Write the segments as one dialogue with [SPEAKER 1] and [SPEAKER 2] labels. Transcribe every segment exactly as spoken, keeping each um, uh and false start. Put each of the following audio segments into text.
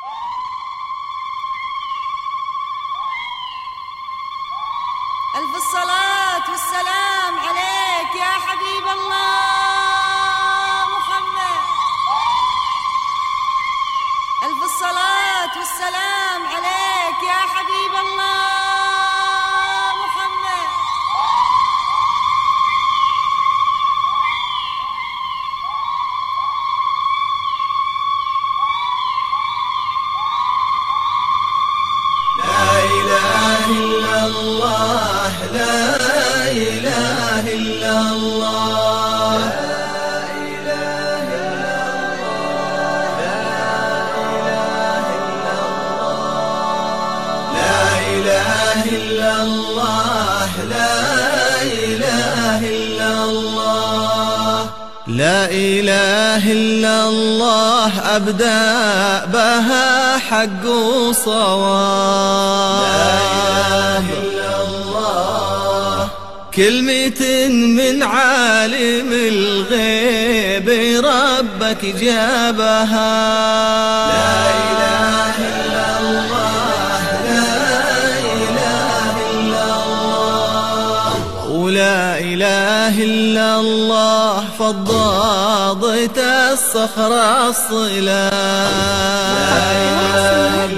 [SPEAKER 1] ألف الصلاة والسلام عليك يا حبيب الله محمد. ألف الصلاة والسلام عليك يا حبيب الله محمد.
[SPEAKER 2] لا إله إلا الله، لا إله إلا الله، لا إله إلا الله، لا إله إلا الله، لا إله إلا الله أبدأ بها حق وصواب. لا إله إلا الله كلمة من عالم الغيب ربك جابها. لا إله إلا الله، لا إله إلا الله، ولا إله إلا الله فضاضت الصخر الصلاب.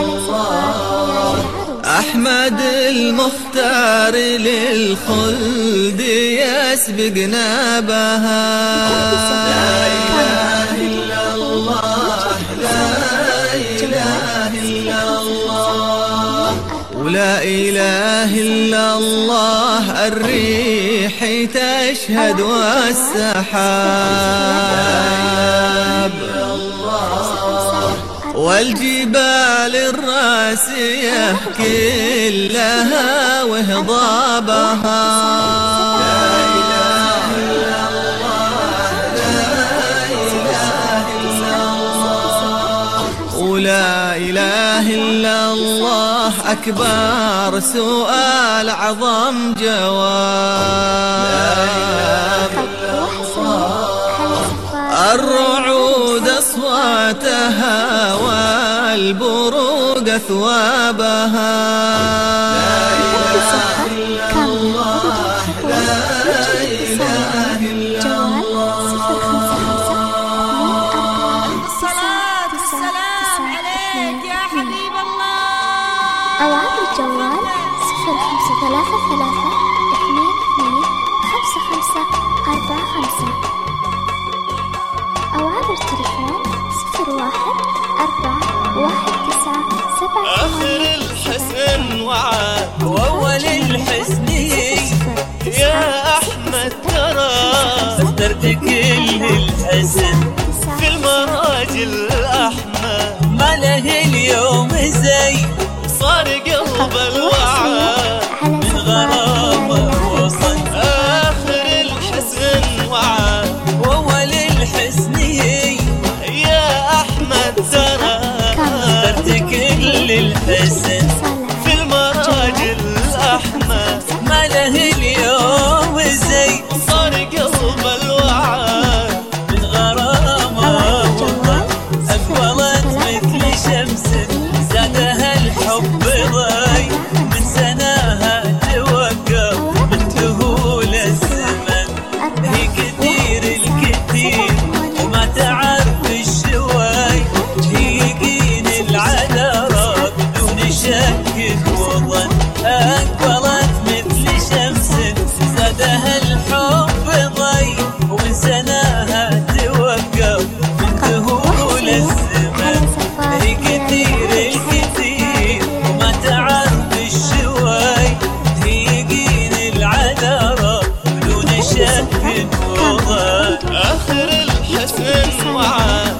[SPEAKER 2] أحمد المختار للخلد يسبقنا بها. لا إله إلا الله، لا إله إلا الله، ولا إله إلا الله الريح تشهد والسحاب. والجبال الراسية كلها وهضابها. لا إله إلا الله، لا إله إلا الله، ولا إله إلا الله أكبر سؤال عظم جواب. الرعود أصواتها والبروق أثوابها. لا إله إلا الله، لا إله إلا الله.
[SPEAKER 1] الصلاة والسلام عليك يا حبيب الله.
[SPEAKER 3] أو عبر الجوال صفر خمسة ثلاثة ثلاثة اثنين اثنين خمسة خمسة أربعة خمسة، أو عبر التليفون صفر واحد أربعة واحد تسعة سبعة
[SPEAKER 4] آخر الحسن وعاد وأول الحسن يا أحمد ترى اخترت كل الحسن في المراجل الأحمر ما له اليوم زي صار قلب الوعد من غرامه وصل. آخر الحسن وعاد وأول الحسن يا أحمد ترى اخترت كل الحسن في المراجل الأحمر ما له اليوم زي صار قلب الوعد من غرامه وطن. أقبلت مثل شمس زادها الحب ضي من سناها توقف من تهول الزمن. هي كثير الكثير وما تعرف الشواي، تيقين العذرة بدون شك وظن. أقبلت مثل شمس زادها الحب ضي ومن سناها توقف من تهول الزمن. هي كثير الكثير وما تعرف الشواي، تيقين العذرة بدون شك وظن. آخر الحسن وعاد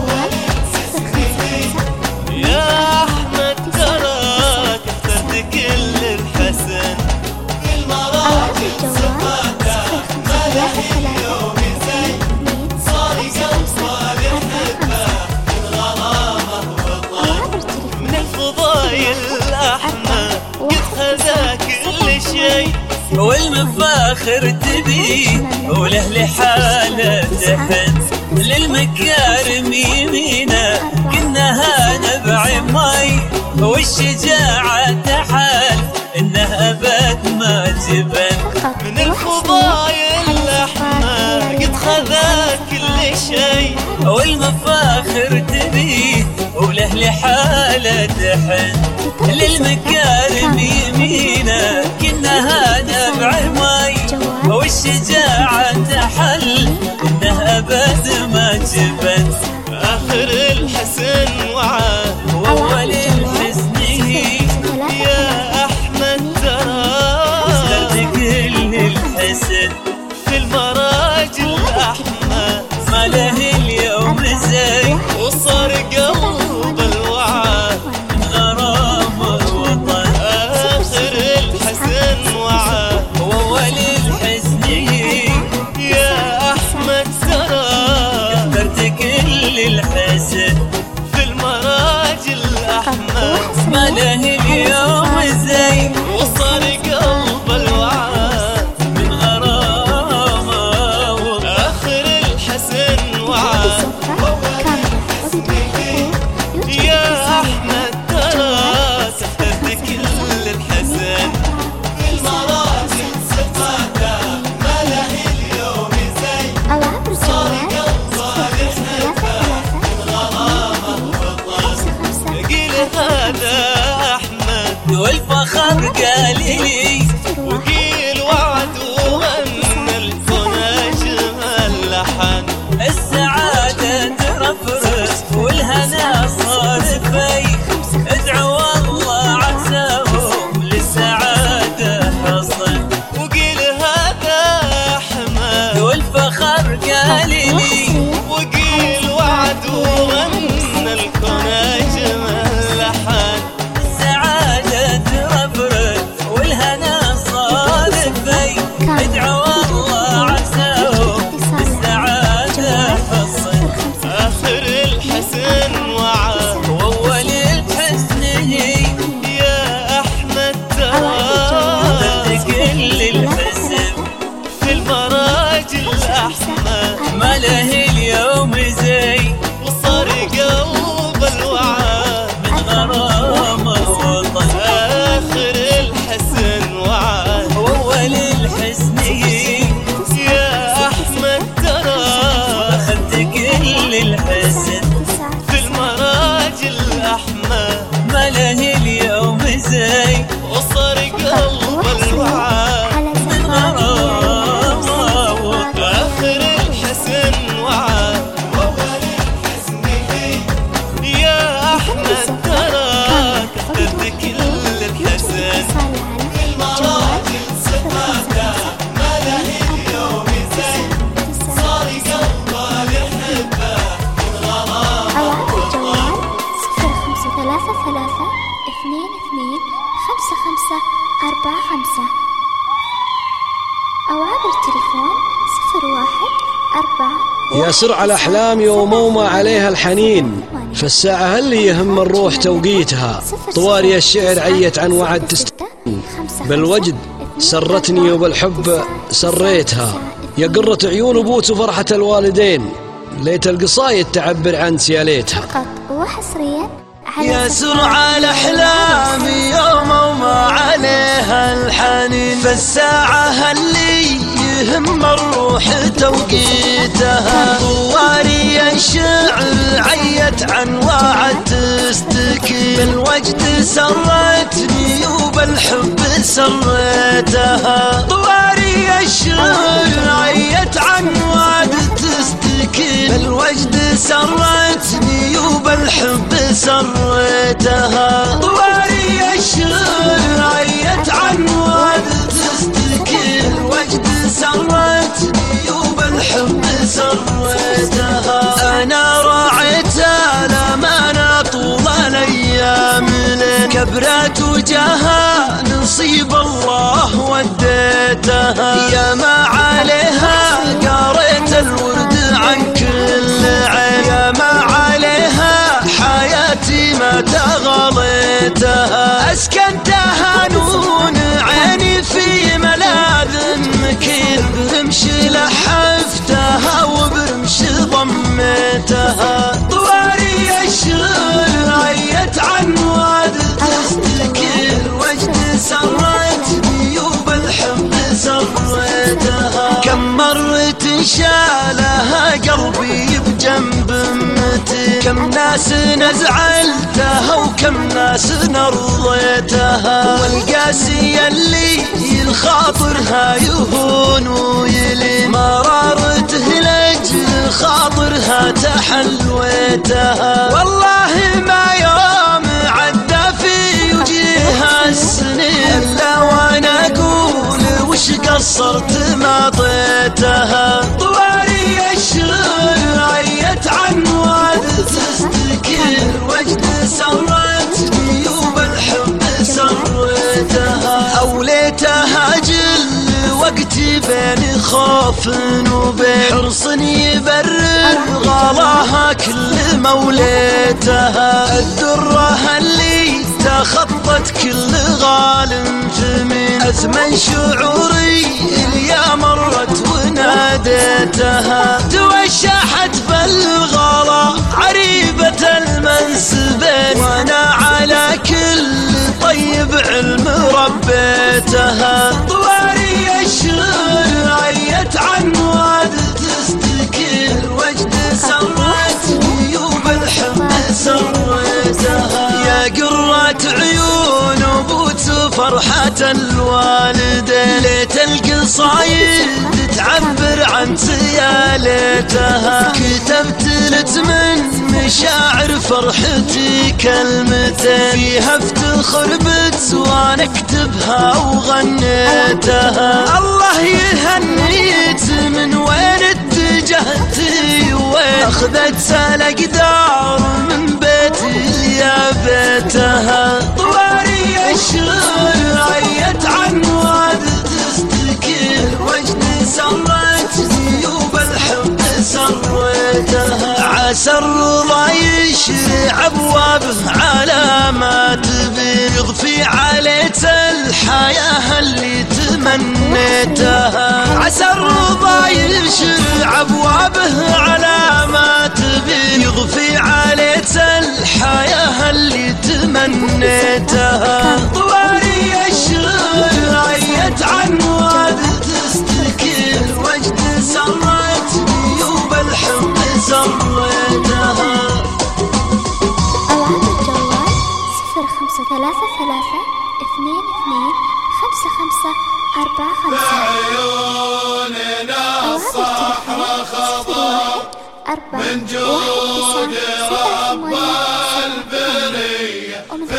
[SPEAKER 4] يا أحمد تراك اخترت كل الحسن في المراجل صفاتها ما له اليوم زي صار قلب الحبة من غرامه وطن. من الفضايل الأحمر قد خذا كل شيء والمفاخر تبي وله لحاله دفن. للمكارم يمينه كنها نبي والشجاعة تحال إنه أبد ما جبن من الفضايل الأحمر قد خذا كل شيء والمفاخر تبيه وله لحاله تحن للمكارم يمينه كنا هذا بعمي والشجاعة تحل إنه أبد ما جبن آخر الحسن وعاه وأول الحزن يا أحمد ترى اخترت كل الحسن في المراج الأحمر ما له اليوم زي وصار قلب الوعى من غرام الوطن آخر الحسن وعاه وأول الحزن يا أحمد ترى اخترت كل الحسن في المراج الأحمر ما له اليوم زي وصار قلب الوعى من غرامه آخر الحسن وعاه يا أحمد ترى اخترت كل الحسن في المراج صفاته ما له اليوم زي صار قلب هذا أحمد والفخر قال لي وقيل وعد وغن الفناج اللحن السعادة ترفرف والهنا صار في ادعوا الله عساهم للسعادة حصن وقيل هذا أحمد والفخر قال لي وقيل وعد وغن الفناج اللحن السعادة ترفرف والهنا صار في ادعوا الله عساهم للسعادة حصن آخر الحسن وعاه وأول الحسن يا أحمد ترى اخترت كل الحسن في المراج الأحمر ما له اليوم زي وصار قلب الوعى من غرام الوطن آخر الحسن وعاه وأول الحسن يا أحمد ترى اخذت كل الحسن في المراج الأحمر ما له اليوم زي وصار قلب الوعى من غرامه آخر الحسن وعاه وأول الحسن يا أحمد ترى اخترت كل الحسن في المراج صفاته ما له اليوم زي صار قلبه يحبه من غرامه
[SPEAKER 3] أوعاد الجوال صفر خمسة ثلاثة ثلاثة اثنين اثنين خمسة خمسة أربعة خمسة. أوعاد التليفون صفر واحد أربعة.
[SPEAKER 5] يسر الأحلام يومومة عليها الحنين فالساعة هل يهم الروح توقيتها طواري الشعر عيت عن وعد تستنين بالوجد سرتني وبالحب سريتها يا قرة عيون وبوت وفرحة الوالدين ليت القصايد تعبر عن سياليتها
[SPEAKER 3] فقط وحصريا
[SPEAKER 5] يسر على أحلامي يومومة عليها الحنين فالساعة اللي يهم الروح توقيتها طواري الشعر عيت عن وعد تستكين بالوجد سرتني وبالحب سريتها طواري الشعر عيت عن وعد تستكين بالوجد سرتني وبالحب سريتها طواري الشعر عيت عن وعد تستكين الوجد سرتني وبالحب سريتها أنا راعيتها الأمانة طول الأيام كبرت وجاها نصيب الله وديتها يا ما عليها قريت الورد عن كل عين يا ما عليها حياتي ما تغليتها أسكنتها نون عيني في ملاذ مكين برمش لحفتها وبرمش ضميتها طواري الشعر عيت عن وعد
[SPEAKER 6] كم ناس نزعلتها وكم ناس نرضيتها، والقاسية اللي الخاطرها يهون ويلين مرارته لأجل خاطرها تحلويتها. والله ما يوم عدى في وجيها السنين إلا وانا اقول وش قصرت ما طيتها. طواري الشغل عيت عن واد تستكين وجد سرت جيوب الحب سريتها. أوليتها جل وقتي بين خوف وبين حرص يبرر غلاها كل موليتها. الدرة اللي تخطت كل غال جميل أثمن شعوري اليا مرت وناديتها. توشحت بالغلا عريبة المنسبين وانا على كل طيب علم ربيتها. طواري الشغل عيت عن واد تستكين وجد سرت جيوب الحب سريتها. يا قرة عيون وبوت فرحة الوالدين ليت القصايد تعبر عن يا ليتها. كتبت لت من مشاعر فرحتي كلمتين فيها افتخر بت وانا اكتبها وغنيتها. الله يهنيت من وين اتجهتي وين اخذت الاقدار من بيتي يا بيتها. طواري الشغل عيت عن واد تستكين وجد سرت جيوب الحب سريتها. عسى الرضا يشرع ابوابه على ما تبي يضفي عليك الحياة اللي تمنيتها. عسى الرضا يشرع ابوابه على ما تبي يضفي عليك الحياة اللي تمنيتها. طواري الشغل عيت عن واد تستكين وجد سرت جيوب الحب سريتها.
[SPEAKER 3] ألعاب الجوال صفر خمسة ثلاثة ثلاثة اثنين اثنين خمسة خمسة أربعة خمسة.
[SPEAKER 7] عيوننا الصحراء خضر من جود رب البرية. في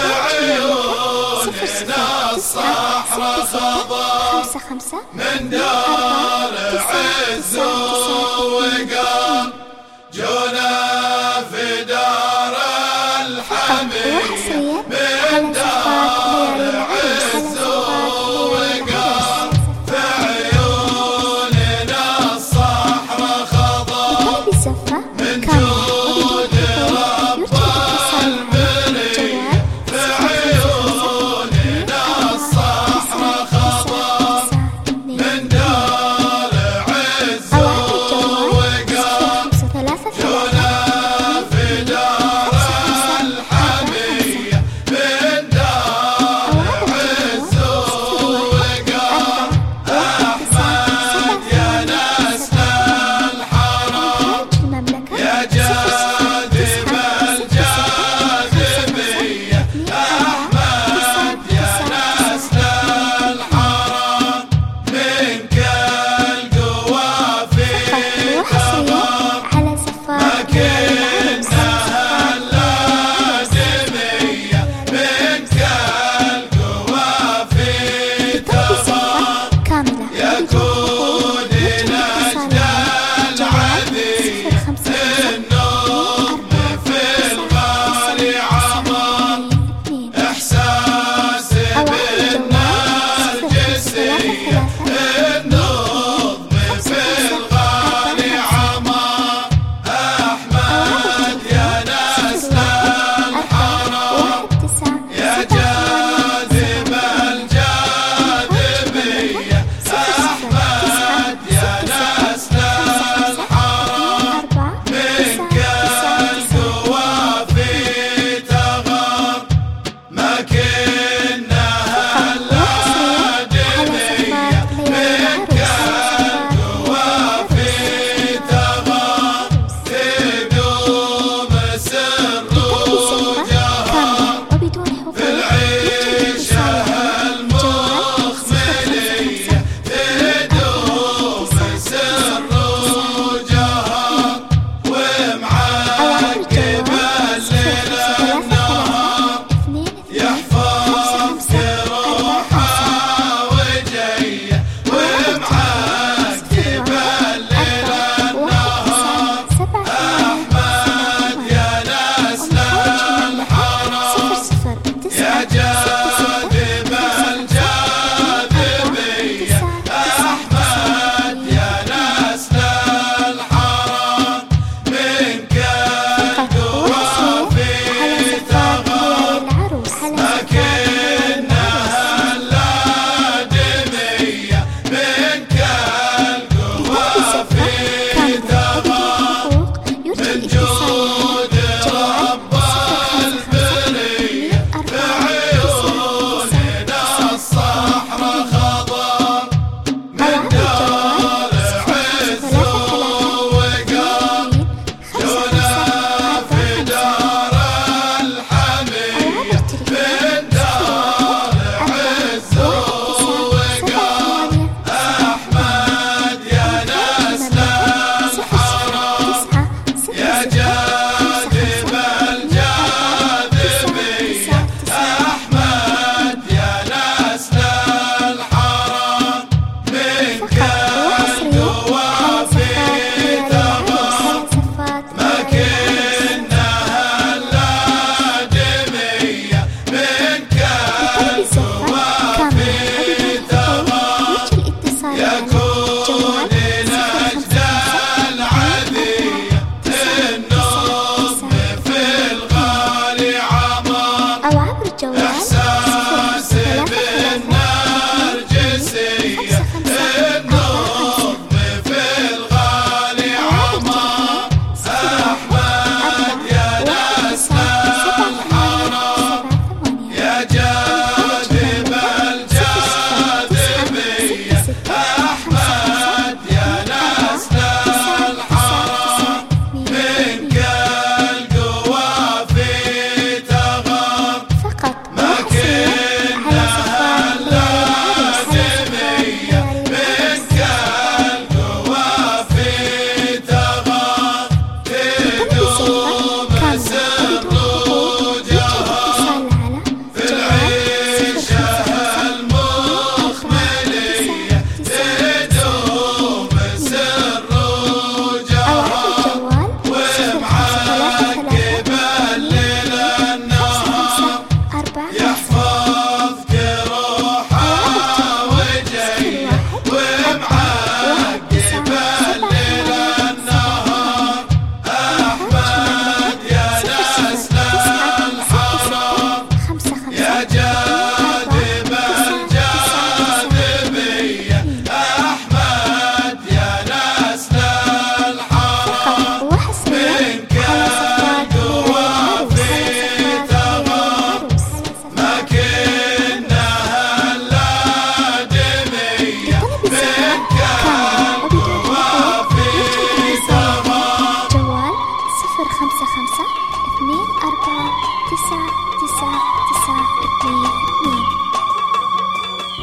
[SPEAKER 7] عيوننا الصحراء خضر من دار عز وقام جونا في دار الحمية من دار عز وقام. في عيوننا الصحراء خضر من جود رب البرية. في عيوننا الصحراء خضر من دار عز وقام جونا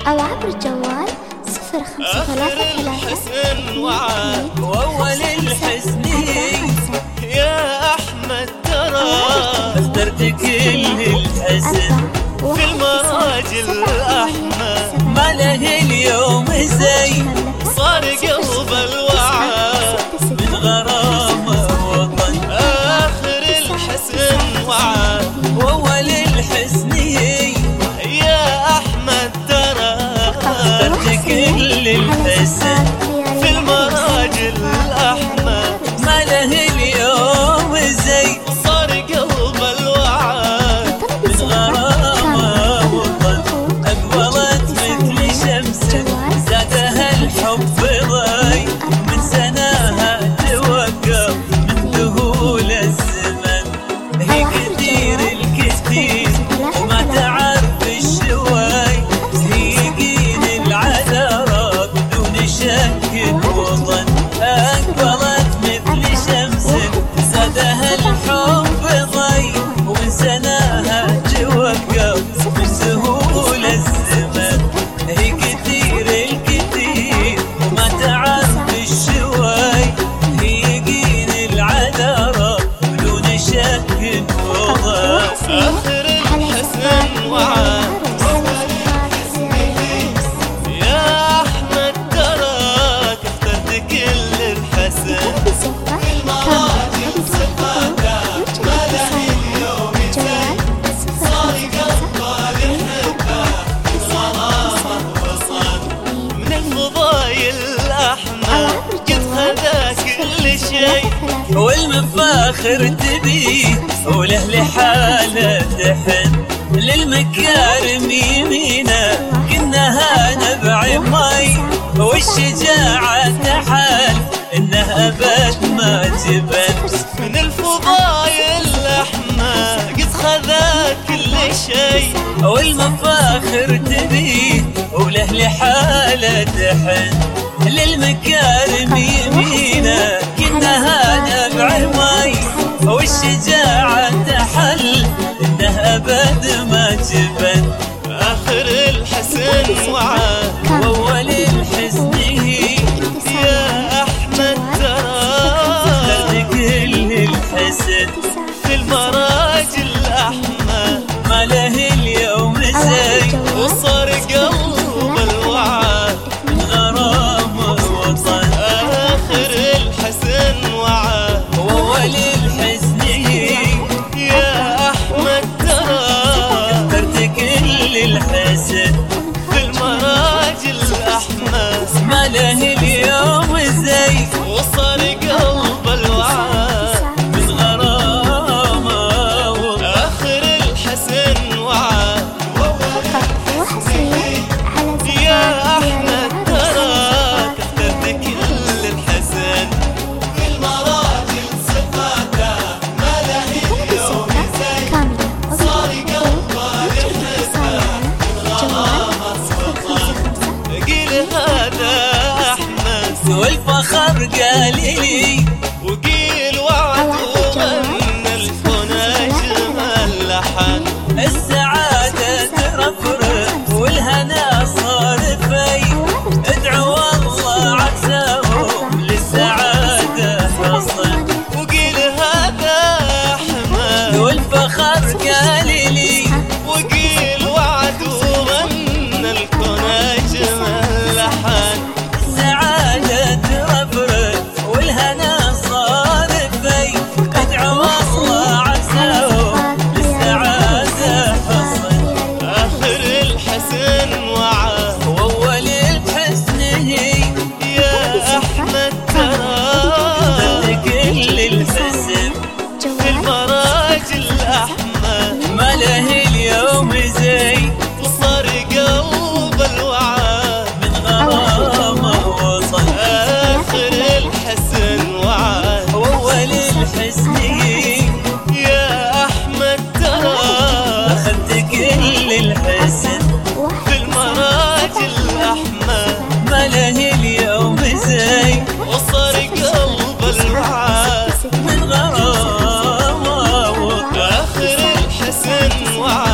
[SPEAKER 3] أو عبر الجوال صفر خمسة ثلاثة ثلاثة
[SPEAKER 4] وأول الحزن يا أحمد ترى اخترت كل الحزن في المراجل الأحمر ما له اليوم زي صار قلب الوعى من غرامة وطن آخر الحزن وعى وأول الحزن يا أحمد ترى اخترت كل الحزن في المراجل الأحمر ما له اليوم زي صار قلب الوعى من غرامة وطن أقبلت مثل شمس زادها الحب ضي من سناها توقف من ذهول الزمن هي كثير الكثير وما تعرف الشواي هيجين العذارى بدون شك وظن أقبلت مثل شمس زادها الحب ضي ومن سناها توقف من ذهول الزمن هي كثير الكثير وما تعرف الشواي هيجين العذارى بدون شك وظن آخر الحزن وعى يا أحمد تراك اخترت كل الحزن من الفضايل الأحمر قد خذا كل شيء والمفاخر تبيه وله لحاله تحن للمكارم يمينه كنها نبع مي والشجاعة تحال انه ابد ما تبن من الفضايل الاحمر قد خذا كل شيء والمفاخر تبيه وله لحاله تحن للمكارم يمينه كنها نبع مي والشجاعة تحل انه ابد ما تبن اخر الحزن وعى واول الحزن يا احمد ترى كل الحزن في المراجل الاحمر ما له اليوم زي وصار قلب الوعى من غرام وطن اخر الحزن وعى واول الحزن يا احمد ترى كل الحزن في المراجل الأحمر ما له اليوم زي وصار قلب الوعى من غرامة آخر الحزن وعى يا أحمد تراك اخترت كل الحزن في المراجل صفاته ما له اليوم زي صار قلب قيل هذا أحمد والفخر قال لي وقيل وعد ومن الفناج ملحن السعادة ترفرف والهنا صار في ادعوا الله عساهم للسعادة حصن وقيل هذا أحمد والفخر قال لي وقيل وعد ومن الكناج ملحن السعادة ترفرف والهنا صار في ادعوا الله عساهم للسعادة حصن آخر الحزن وعى وأول الحزن يا أحمد ترى كل الحزن في المراجل الأحمر ما له اليوم زي وصار قلب الوعى من غرامة وصل آخر الحزن وعى وأول الحزن يا أحمد ترى أخذت كل الحزن في المراجل الأحمر ما له اليوم زي وصار قلب الوعى من غرامة آخر الحزن وعى